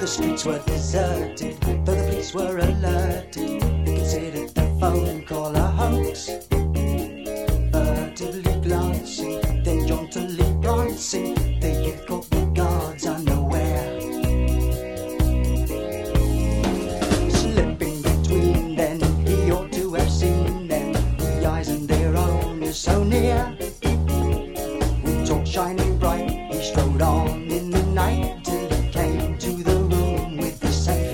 The streets were deserted, though the police were alerted. They considered the phone call a hoax. Furtively glancing, then jauntily prancing, the youth caught the guards unaware. Slipping between them, he ought to have seen them. The eyes and their own are so near. With torch shining bright, he strode on in the night till he came to the room with the safe.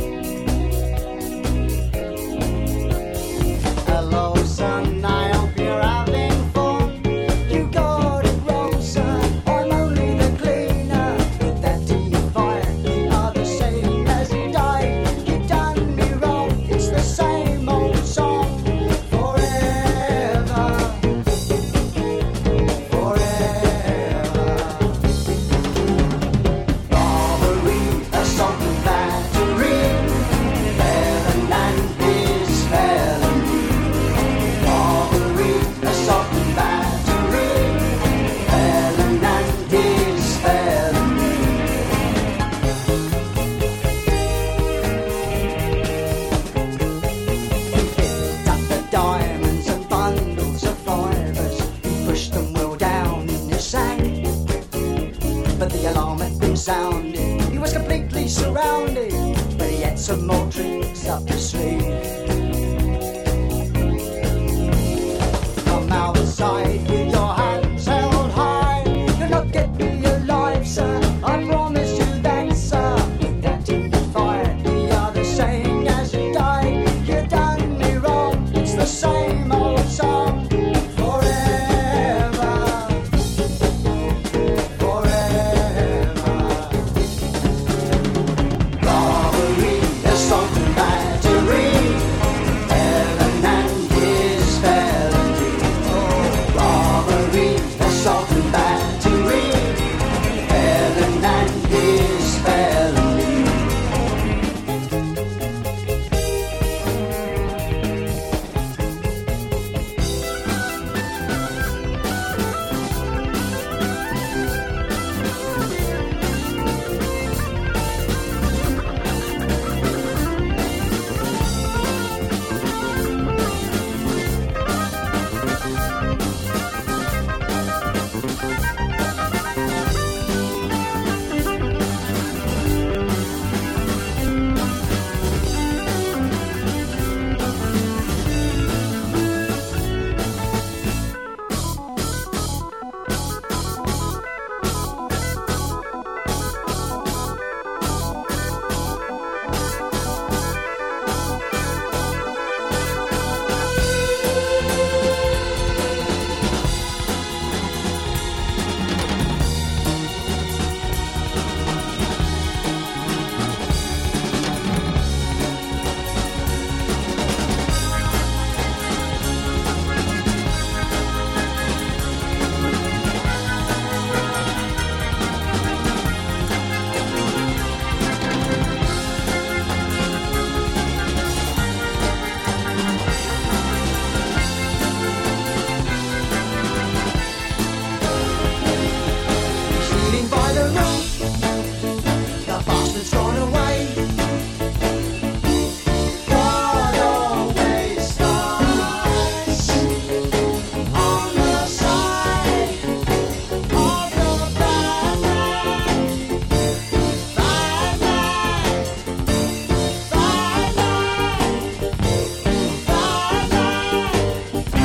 Hello, son, I hope you're having fun. You got it wrong, sir, I'm only the cleaner. With that tea fire, you are the same as he died. You done me wrong, it's the same old song. Forever, forever. Robbery, assault and battery, felon and his felony. Robbery, assault and battery, felon and his felony. He picked up the diamonds and bundles of fivers. He pushed them well down in his sack. But the alarm had been sounded. He was completely surrounded, but he had some more tricks up his sleeve. Come outside with your hands held high. You'll not get me alive, sir, I promise you that, sir. With that in the fire, we are the same as you died. You done me wrong, it's the same old song. Forever, forever. Robbery, assault and battery, felon and his felony. Robbery, assault and battery, felon and his felony. Leaning by the road, the bastard's gone away. God always starts on the side of the bad man. Bad man, bad man, bad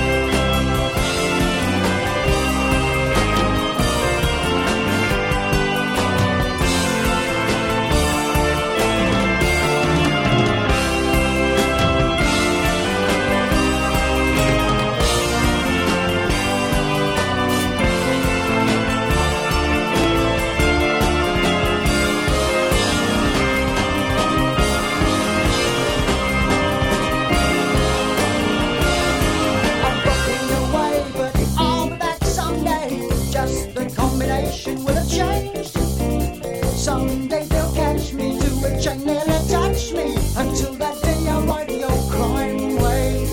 I'm walking away, but I'll be back someday. Just the combination will have changed. Someday they'll catch me to a chain, they'll attach me. Until that day I'll ride the old crime wave.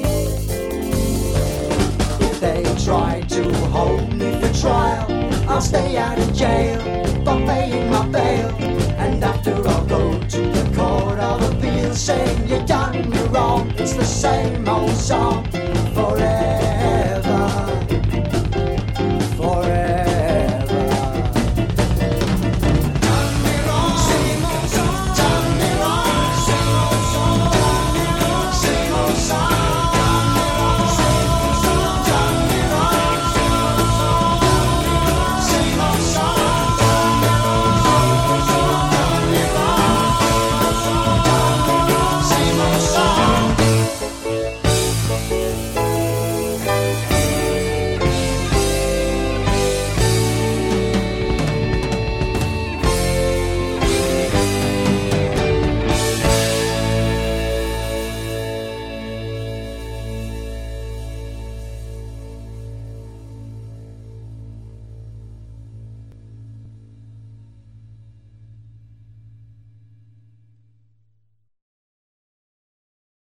If they try to hold me for trial, I'll stay out of jail by paying my bail. And after I'll go saying you've done me wrong. It's the same old song forever.